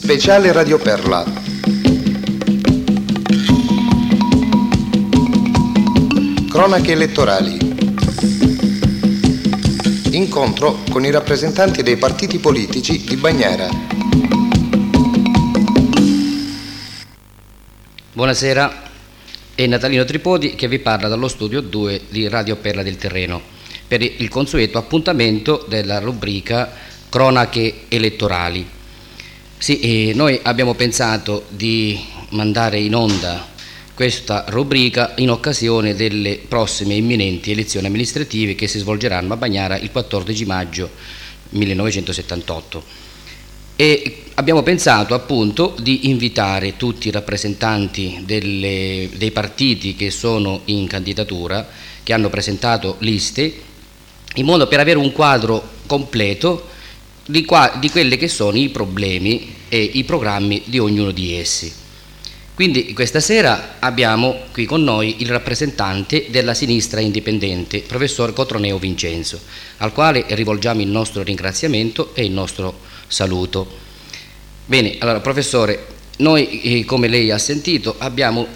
Speciale Radio Perla. Cronache elettorali. Incontro con i rappresentanti dei partiti politici di Bagnara. Buonasera, è Natalino Tripodi che vi parla dallo studio 2 di Radio Perla del Terreno per il consueto appuntamento della rubrica Cronache elettorali. Sì, noi abbiamo pensato di mandare in onda questa rubrica in occasione delle prossime imminenti elezioni amministrative che si svolgeranno a Bagnara il 14 maggio 1978 e abbiamo pensato appunto di invitare tutti i rappresentanti dei partiti che sono in candidatura, che hanno presentato liste, in modo per avere un quadro completo di quelli che sono i problemi e i programmi di ognuno di essi. Quindi questa sera abbiamo qui con noi il rappresentante della sinistra indipendente, professor Cotroneo Vincenzo, al quale rivolgiamo il nostro ringraziamento e il nostro saluto. Bene, allora professore, noi come lei ha sentito abbiamo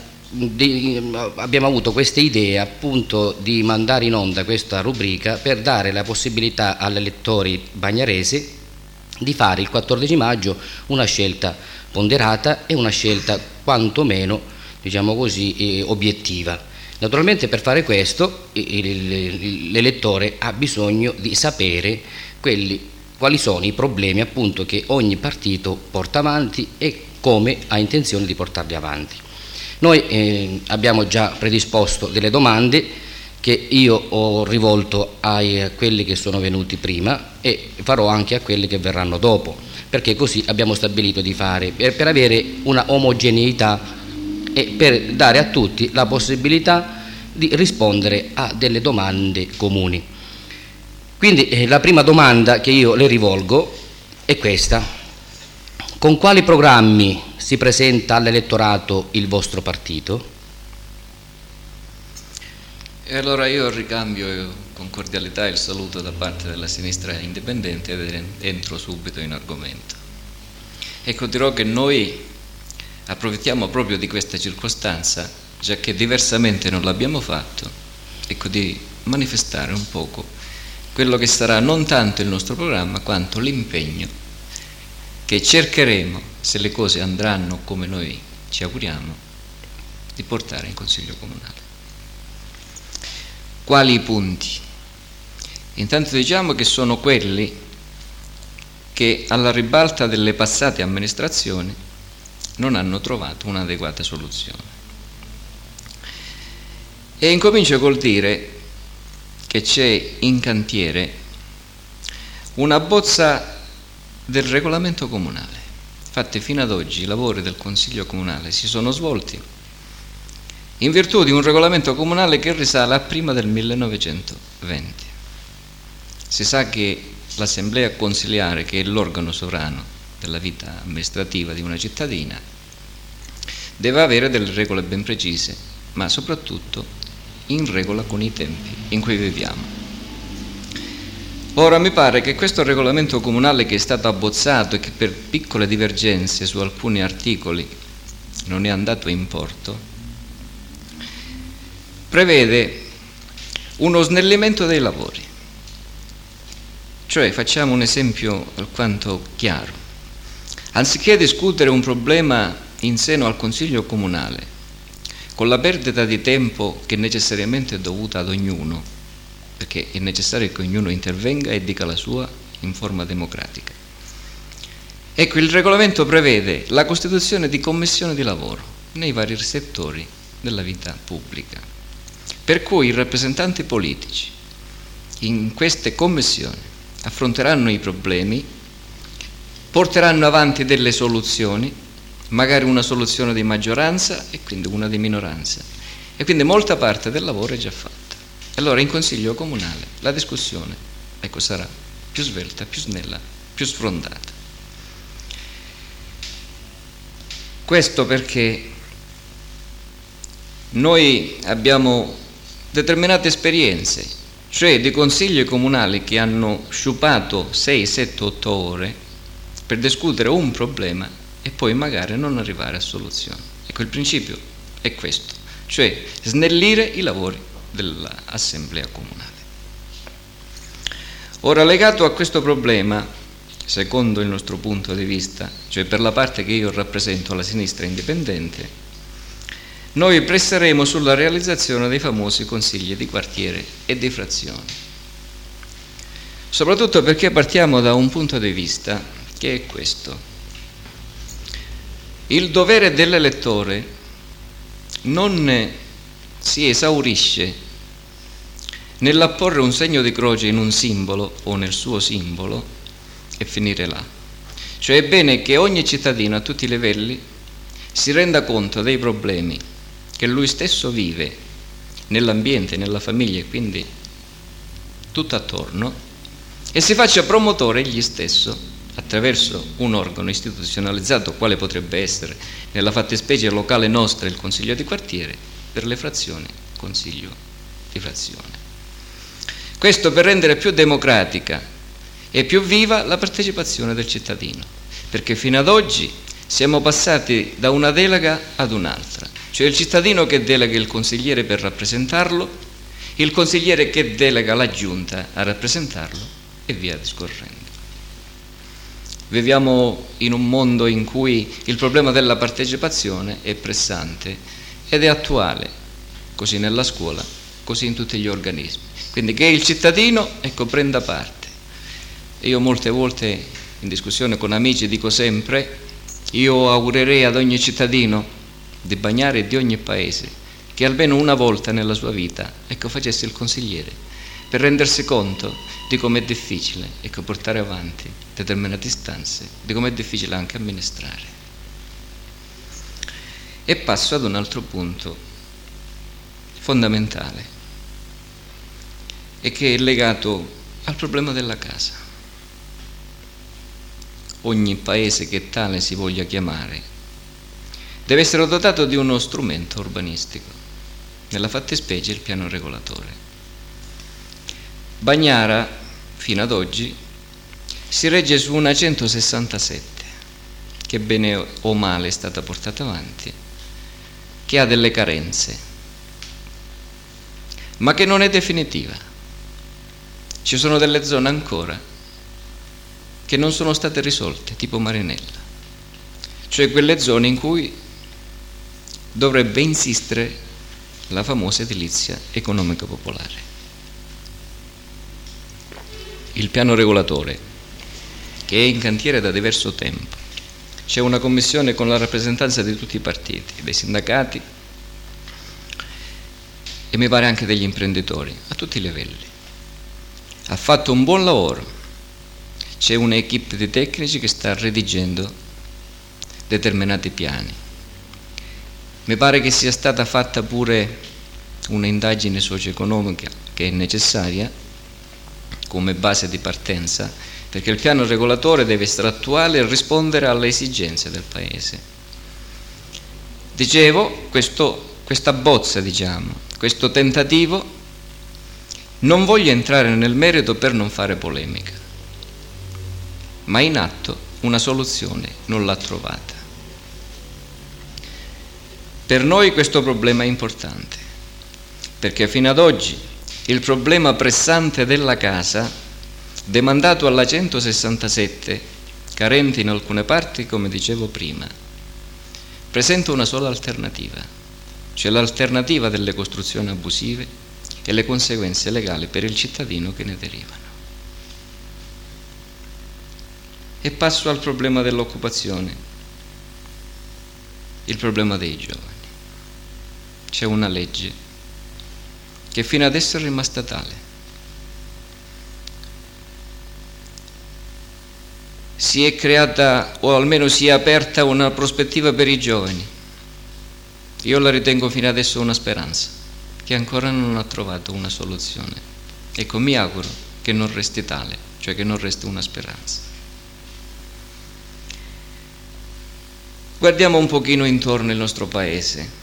avuto questa idea appunto di mandare in onda questa rubrica per dare la possibilità agli elettori bagnaresi di fare il 14 maggio una scelta ponderata e una scelta quantomeno, diciamo così, obiettiva. Naturalmente per fare questo l'elettore ha bisogno di sapere quali sono i problemi appunto che ogni partito porta avanti e come ha intenzione di portarli avanti. Noi abbiamo già predisposto delle domande che io ho rivolto a quelli che sono venuti prima e farò anche a quelli che verranno dopo, perché così abbiamo stabilito di fare, per avere una omogeneità e per dare a tutti la possibilità di rispondere a delle domande comuni. Quindi la prima domanda che io le rivolgo è questa: con quali programmi si presenta all'elettorato il vostro partito? E allora io ricambio con cordialità il saluto da parte della sinistra indipendente ed entro subito in argomento. Ecco, dirò che noi approfittiamo proprio di questa circostanza, già che diversamente non l'abbiamo fatto, ecco, di manifestare un poco quello che sarà non tanto il nostro programma quanto l'impegno che cercheremo, se le cose andranno come noi ci auguriamo, di portare in Consiglio Comunale. Quali i punti? Intanto diciamo che sono quelli che alla ribalta delle passate amministrazioni non hanno trovato un'adeguata soluzione. E incomincio col dire che c'è in cantiere una bozza del regolamento comunale. Infatti fino ad oggi i lavori del Consiglio Comunale si sono svolti in virtù di un regolamento comunale che risale a prima del 1920. Si sa che l'assemblea consiliare, che è l'organo sovrano della vita amministrativa di una cittadina, deve avere delle regole ben precise, ma soprattutto in regola con i tempi in cui viviamo. Ora mi pare che questo regolamento comunale che è stato abbozzato e che per piccole divergenze su alcuni articoli non è andato in porto, prevede uno snellimento dei lavori. Cioè, facciamo un esempio alquanto chiaro. Anziché discutere un problema in seno al Consiglio Comunale, con la perdita di tempo che necessariamente è dovuta ad ognuno, perché è necessario che ognuno intervenga e dica la sua in forma democratica. Ecco, il regolamento prevede la costituzione di commissioni di lavoro nei vari settori della vita pubblica, per cui i rappresentanti politici in queste commissioni affronteranno i problemi, porteranno avanti delle soluzioni, magari una soluzione di maggioranza e quindi una di minoranza, e quindi molta parte del lavoro è già fatta. Allora in Consiglio Comunale la discussione, ecco, sarà più svelta, più snella, più sfrondata. Questo perché noi abbiamo determinate esperienze, cioè di consigli comunali che hanno sciupato 6, 7, 8 ore per discutere un problema e poi magari non arrivare a soluzioni. Ecco, il principio è questo, cioè snellire i lavori dell'assemblea comunale. Ora, legato a questo problema, secondo il nostro punto di vista, cioè per la parte che io rappresento, la sinistra indipendente, noi presseremo sulla realizzazione dei famosi consigli di quartiere e di frazioni, soprattutto perché partiamo da un punto di vista che è questo: il dovere dell'elettore non si esaurisce nell'apporre un segno di croce in un simbolo o nel suo simbolo e finire là. Cioè è bene che ogni cittadino a tutti i livelli si renda conto dei problemi che lui stesso vive nell'ambiente, nella famiglia e quindi tutto attorno, e si faccia promotore egli stesso attraverso un organo istituzionalizzato quale potrebbe essere nella fattispecie locale nostra il Consiglio di quartiere, per le frazioni Consiglio di frazione. Questo per rendere più democratica e più viva la partecipazione del cittadino, perché fino ad oggi siamo passati da una delega ad un'altra, cioè il cittadino che delega il consigliere per rappresentarlo, il consigliere che delega la giunta a rappresentarlo e via discorrendo. Viviamo in un mondo in cui il problema della partecipazione è pressante ed è attuale, così nella scuola, così in tutti gli organismi. Quindi che il cittadino, prenda parte. Io molte volte in discussione con amici dico sempre: io augurerei ad ogni cittadino di Bagnara e di ogni paese che almeno una volta nella sua vita facesse il consigliere, per rendersi conto di com'è difficile portare avanti determinate istanze, di com'è difficile anche amministrare. E passo ad un altro punto fondamentale, e che è legato al problema della casa. Ogni paese che tale si voglia chiamare deve essere dotato di uno strumento urbanistico, nella fattispecie il piano regolatore. Bagnara, fino ad oggi, si regge su una 167, che bene o male è stata portata avanti, che ha delle carenze, ma che non è definitiva. Ci sono delle zone ancora che non sono state risolte, tipo Marinella, cioè quelle zone in cui dovrebbe insistere la famosa edilizia economica popolare. Il piano regolatore, che è in cantiere da diverso tempo, c'è una commissione con la rappresentanza di tutti i partiti, dei sindacati e mi pare anche degli imprenditori, a tutti i livelli. Ha fatto un buon lavoro, c'è un'equipe di tecnici che sta redigendo determinati piani. Mi pare che sia stata fatta pure un'indagine socio-economica che è necessaria come base di partenza, perché il piano regolatore deve essere attuale e rispondere alle esigenze del Paese. Dicevo, questa bozza, questo tentativo, non voglio entrare nel merito per non fare polemica, ma in atto una soluzione non l'ha trovata. Per noi questo problema è importante, perché fino ad oggi il problema pressante della casa, demandato alla 167, carente in alcune parti, come dicevo prima, presenta una sola alternativa, cioè l'alternativa delle costruzioni abusive e le conseguenze legali per il cittadino che ne derivano. E passo al problema dell'occupazione, il problema dei giovani. C'è una legge che fino adesso è rimasta tale. Si è creata, o almeno si è aperta, una prospettiva per i giovani. Io la ritengo fino adesso una speranza, che ancora non ha trovato una soluzione. Ecco, mi auguro che non resti tale, cioè che non resti una speranza. Guardiamo un pochino intorno il nostro paese.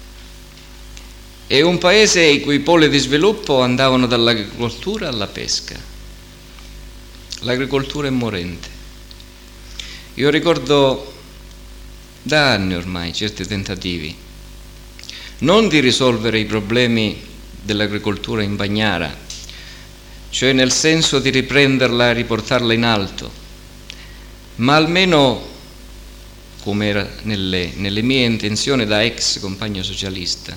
È un paese i cui poli di sviluppo andavano dall'agricoltura alla pesca. L'agricoltura è morente. Io ricordo da anni ormai certi tentativi, non di risolvere i problemi dell'agricoltura in Bagnara, cioè nel senso di riprenderla e riportarla in alto, ma almeno, come era nelle mie intenzioni da ex compagno socialista,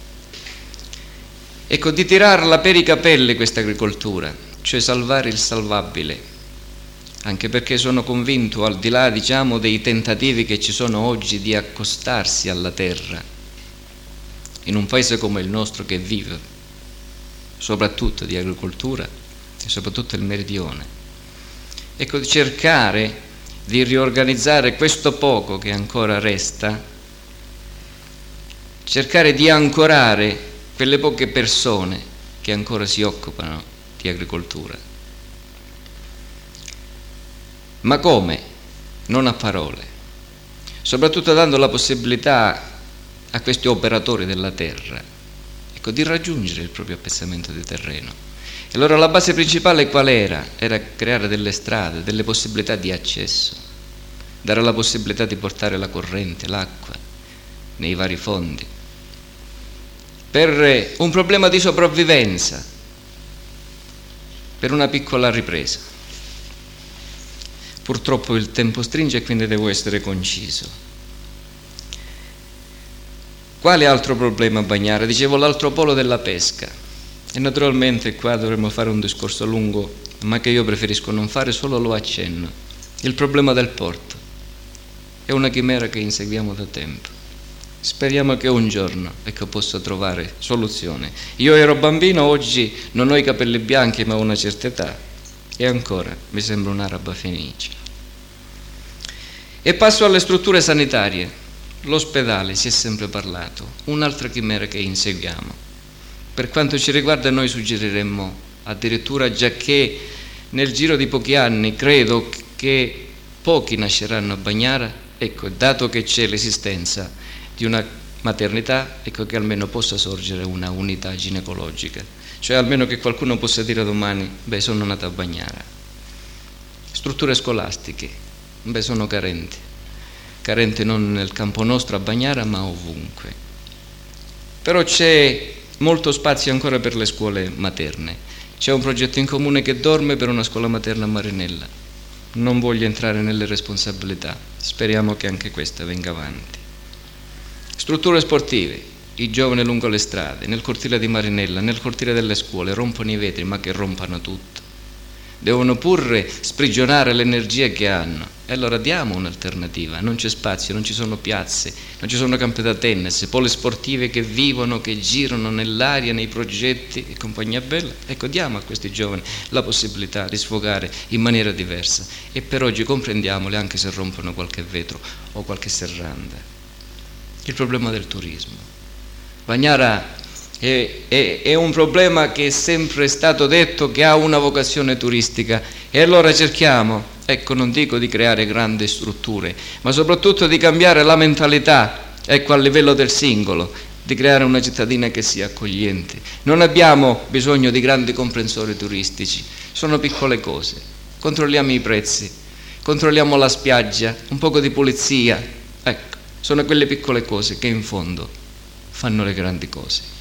ecco, di tirarla per i capelli questa agricoltura, cioè salvare il salvabile, anche perché sono convinto, al di là, diciamo, dei tentativi che ci sono oggi di accostarsi alla terra, in un paese come il nostro che vive soprattutto di agricoltura e soprattutto il meridione, ecco, di cercare di riorganizzare questo poco che ancora resta, cercare di ancorare quelle poche persone che ancora si occupano di agricoltura. Ma come? Non a parole, soprattutto dando la possibilità a questi operatori della terra, ecco, di raggiungere il proprio appezzamento di terreno. E allora la base principale qual era? Era creare delle strade, delle possibilità di accesso, dare la possibilità di portare la corrente, l'acqua nei vari fondi, per un problema di sopravvivenza, per una piccola ripresa. Purtroppo il tempo stringe e quindi devo essere conciso. Quale altro problema a Bagnara? Dicevo, l'altro polo della pesca. E naturalmente qua dovremmo fare un discorso lungo, ma che io preferisco non fare, solo lo accenno. Il problema del porto è una chimera che inseguiamo da tempo. Speriamo che un giorno, ecco, possa trovare soluzione. Io ero bambino, oggi non ho i capelli bianchi ma ho una certa età e ancora mi sembra un'araba fenice. E passo alle strutture sanitarie. L'ospedale, si è sempre parlato, un'altra chimera che inseguiamo. Per quanto ci riguarda noi suggeriremmo addirittura, giacché nel giro di pochi anni credo che pochi nasceranno a Bagnara, ecco, dato che c'è l'esistenza di una maternità, ecco, che almeno possa sorgere una unità ginecologica, cioè almeno che qualcuno possa dire domani, beh, sono nata a Bagnara. Strutture scolastiche, beh, sono carenti non nel campo nostro a Bagnara ma ovunque. Però c'è molto spazio ancora per le scuole materne. C'è un progetto in comune che dorme per una scuola materna a Marinella. Non voglio entrare nelle responsabilità, speriamo che anche questa venga avanti. Strutture sportive, i giovani lungo le strade, nel cortile di Marinella, nel cortile delle scuole, rompono i vetri, ma che rompano tutto. Devono pure sprigionare l'energia che hanno. E allora diamo un'alternativa. Non c'è spazio, non ci sono piazze, non ci sono campi da tennis, polisportive che vivono, che girano nell'aria, nei progetti e compagnia bella. Ecco, diamo a questi giovani la possibilità di sfogare in maniera diversa. E per oggi comprendiamoli anche se rompono qualche vetro o qualche serranda. Il problema del turismo. Bagnara è un problema che è sempre stato detto che ha una vocazione turistica, e allora cerchiamo, ecco, non dico di creare grandi strutture, ma soprattutto di cambiare la mentalità, ecco, a livello del singolo, di creare una cittadina che sia accogliente. Non abbiamo bisogno di grandi comprensori turistici, sono piccole cose. Controlliamo i prezzi, controlliamo la spiaggia, un poco di pulizia, ecco, sono quelle piccole cose che in fondo fanno le grandi cose.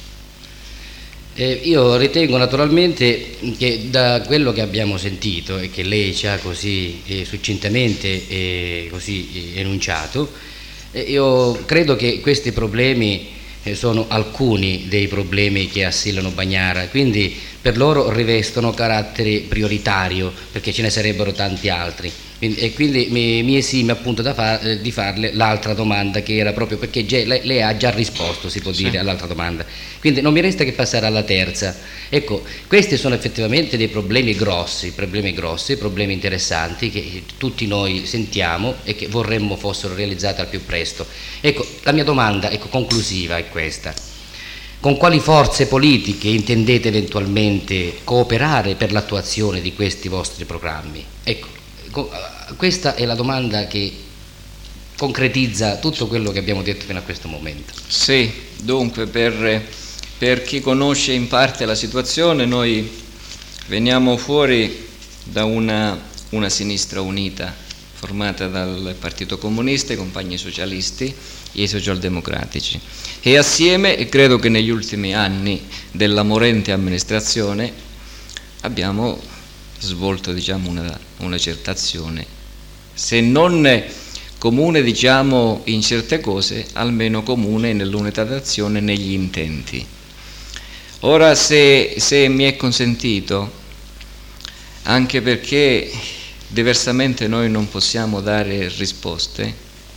Io ritengo naturalmente che da quello che abbiamo sentito e che lei ci ha così succintamente così enunciato, io credo che questi problemi sono alcuni dei problemi che assillano Bagnara, quindi per loro rivestono carattere prioritario, perché ce ne sarebbero tanti altri. E quindi mi esime appunto di farle l'altra domanda, che era proprio perché lei ha già risposto, si può dire, all'altra domanda, quindi non mi resta che passare alla terza. Ecco, questi sono effettivamente dei problemi grossi, problemi interessanti che tutti noi sentiamo e che vorremmo fossero realizzati al più presto. Ecco, la mia domanda, ecco, conclusiva è questa: con quali forze politiche intendete eventualmente cooperare per l'attuazione di questi vostri programmi? Ecco, questa è la domanda che concretizza tutto quello che abbiamo detto fino a questo momento. Sì, dunque per chi conosce in parte la situazione, noi veniamo fuori da una sinistra unita, formata dal Partito Comunista, i compagni socialisti e i socialdemocratici. E assieme, e credo che negli ultimi anni della morente amministrazione, abbiamo svolto, diciamo, una certa azione, se non comune, diciamo, in certe cose, almeno comune nell'unità d'azione, negli intenti. Ora, se mi è consentito, anche perché diversamente noi non possiamo dare risposte,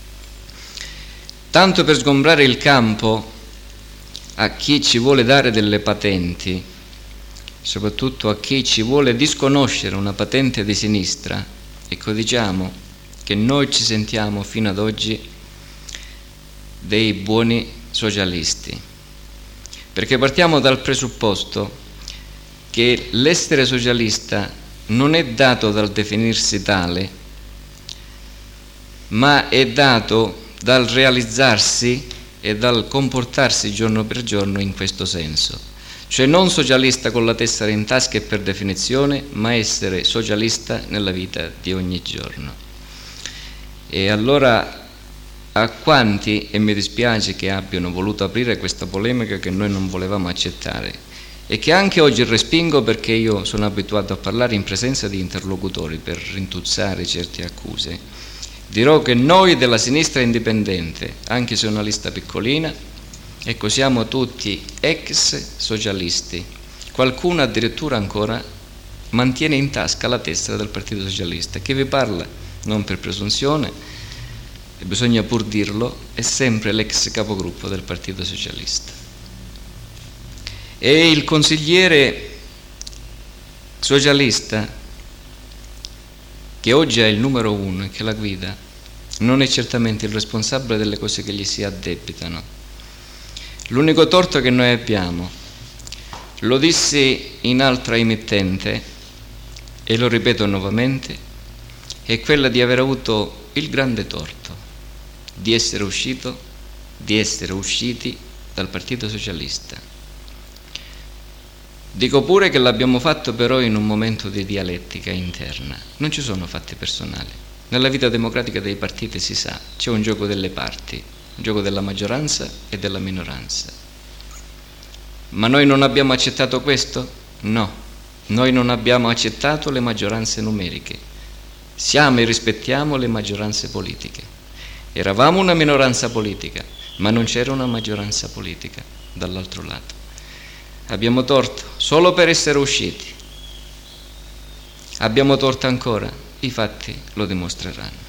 tanto per sgombrare il campo a chi ci vuole dare delle patenti, soprattutto a chi ci vuole disconoscere una patente di sinistra, ecco, diciamo che noi ci sentiamo fino ad oggi dei buoni socialisti, perché partiamo dal presupposto che l'essere socialista non è dato dal definirsi tale, ma è dato dal realizzarsi e dal comportarsi giorno per giorno in questo senso. Cioè non socialista con la tessera in tasca e per definizione, ma essere socialista nella vita di ogni giorno. E allora a quanti, e mi dispiace che abbiano voluto aprire questa polemica che noi non volevamo accettare, e che anche oggi respingo, perché io sono abituato a parlare in presenza di interlocutori per rintuzzare certe accuse, dirò che noi della sinistra indipendente, anche se è una lista piccolina, ecco, siamo tutti ex socialisti. Qualcuno addirittura ancora mantiene in tasca la tessera del Partito Socialista. Chi vi parla, non per presunzione, e bisogna pur dirlo, è sempre l'ex capogruppo del Partito Socialista. E il consigliere socialista, che oggi è il numero uno e che la guida, non è certamente il responsabile delle cose che gli si addebitano. L'unico torto che noi abbiamo, lo dissi in altra emittente e lo ripeto nuovamente, è quella di aver avuto il grande torto di essere usciti dal Partito Socialista. Dico pure che l'abbiamo fatto però in un momento di dialettica interna, non ci sono fatti personali. Nella vita democratica dei partiti si sa, c'è un gioco delle parti, un gioco della maggioranza e della minoranza. Ma noi non abbiamo accettato questo? No, noi non abbiamo accettato le maggioranze numeriche. Siamo e rispettiamo le maggioranze politiche. Eravamo una minoranza politica, ma non c'era una maggioranza politica dall'altro lato. Abbiamo torto solo per essere usciti. Abbiamo torto ancora, i fatti lo dimostreranno.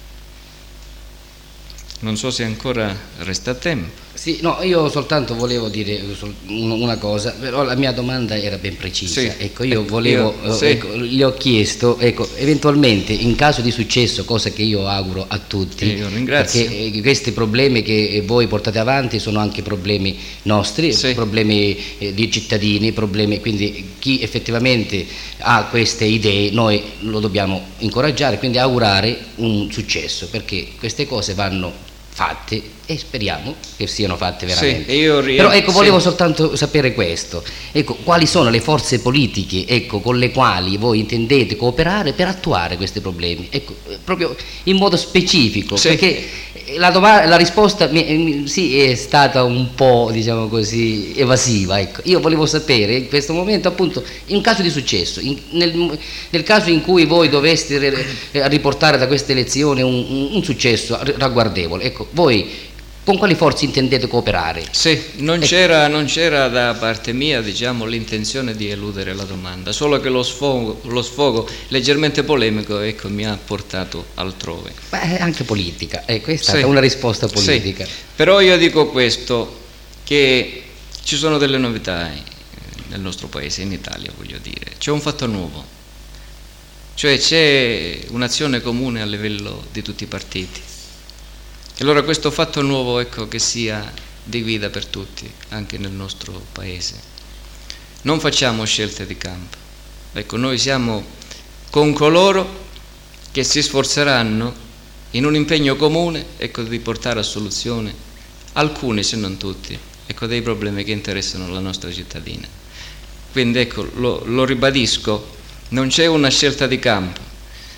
Non so se ancora resta tempo. Sì, no, io soltanto volevo dire una cosa, però la mia domanda era ben precisa. Sì. Ecco, io volevo, gli ho chiesto, ecco, eventualmente in caso di successo, cosa che io auguro a tutti, io ringrazio, perché questi problemi che voi portate avanti sono anche problemi nostri, sì, problemi di cittadini, problemi, quindi chi effettivamente ha queste idee noi lo dobbiamo incoraggiare, quindi augurare un successo, perché queste cose vanno fatte e speriamo che siano fatte veramente. Sì, però ecco, volevo soltanto sapere questo, ecco, quali sono le forze politiche, ecco, con le quali voi intendete cooperare per attuare questi problemi, ecco, proprio in modo specifico, sì, perché la risposta sì, è stata un po', diciamo così, evasiva, ecco. Io volevo sapere in questo momento, appunto, in caso di successo, nel caso in cui voi doveste riportare da queste elezioni un successo ragguardevole, ecco, voi con quali forze intendete cooperare? Sì, non c'era da parte mia, diciamo, l'intenzione di eludere la domanda, solo che lo sfogo leggermente polemico, ecco, mi ha portato altrove. Beh, anche politica, ecco, è stata una risposta politica. Sì. Però io dico questo, che ci sono delle novità nel nostro paese, in Italia, voglio dire. C'è un fatto nuovo, cioè c'è un'azione comune a livello di tutti i partiti. E allora questo fatto nuovo, ecco, che sia di guida per tutti, anche nel nostro paese. Non facciamo scelte di campo. Ecco, noi siamo con coloro che si sforzeranno in un impegno comune, ecco, di portare a soluzione alcuni, se non tutti, ecco, dei problemi che interessano la nostra cittadina. Quindi, ecco, lo ribadisco, non c'è una scelta di campo.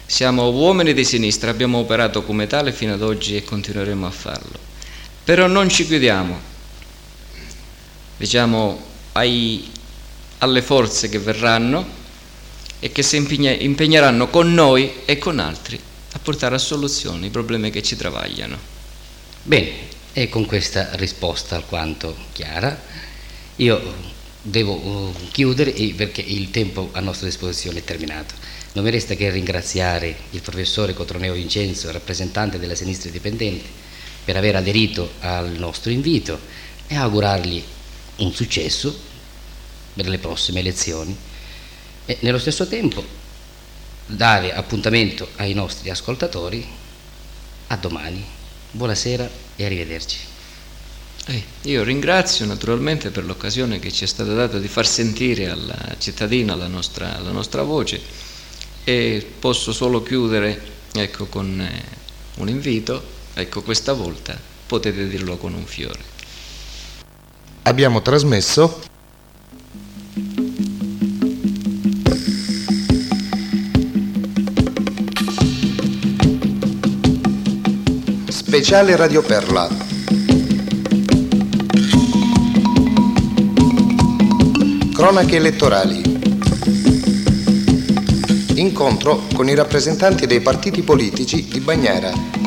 Siamo uomini di sinistra, abbiamo operato come tale fino ad oggi e continueremo a farlo. Però non ci chiudiamo, diciamo, alle forze che verranno e che si impegneranno con noi e con altri a portare a soluzione i problemi che ci travagliano. Bene, e con questa risposta alquanto chiara io devo chiudere perché il tempo a nostra disposizione è terminato. Non mi resta che ringraziare il professore Cotroneo Vincenzo, rappresentante della Sinistra Indipendente, per aver aderito al nostro invito e augurargli un successo per le prossime elezioni e nello stesso tempo dare appuntamento ai nostri ascoltatori a domani. Buonasera e arrivederci. Io ringrazio naturalmente per l'occasione che ci è stata data di far sentire alla cittadina la nostra voce e posso solo chiudere con un invito, questa volta potete dirlo con un fiore. Abbiamo trasmesso Speciale Radio Perla. Cronache elettorali. Incontro con i rappresentanti dei partiti politici di Bagnara.